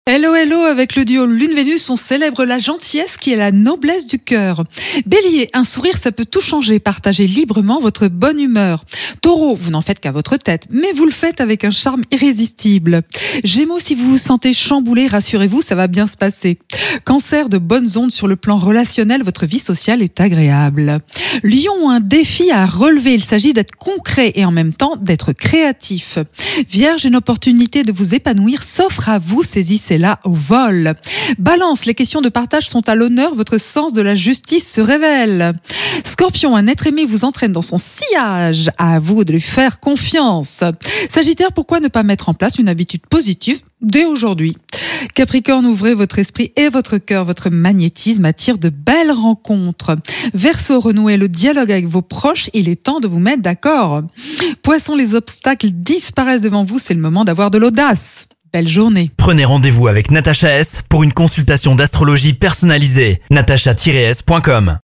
Hello hello, avec le duo Lune-Vénus, on célèbre la gentillesse qui est la noblesse du cœur. Bélier, un sourire ça peut tout changer, partagez librement votre bonne humeur. Taureau, vous n'en faites qu'à votre tête, mais vous le faites avec un charme irrésistible. Gémeaux, si vous vous sentez chamboulé, rassurez-vous, ça va bien se passer. Cancer, de bonnes ondes sur le plan relationnel, votre vie sociale est agréable. Lion, un défi à relever, il s'agit d'être concret et en même temps d'être créatif. Vierge, une opportunité de vous épanouir s'offre à vous, saisissez-la au vol. Balance, les questions de partage sont à l'honneur, votre sens de la justice se révèle. Scorpion, un être aimé vous entraîne dans son sillage, à vous de lui faire confiance. Sagittaire, pourquoi ne pas mettre en place une habitude positive dès aujourd'hui? Capricorne, ouvrez votre esprit et votre cœur, votre magnétisme attire de belles rencontres. Verseau, renouez le dialogue avec vos proches, il est temps de vous mettre d'accord. Poisson, les obstacles disparaissent devant vous, c'est le moment d'avoir de l'audace. Belle journée. Prenez rendez-vous avec Natacha S pour une consultation d'astrologie personnalisée. natacha-s.com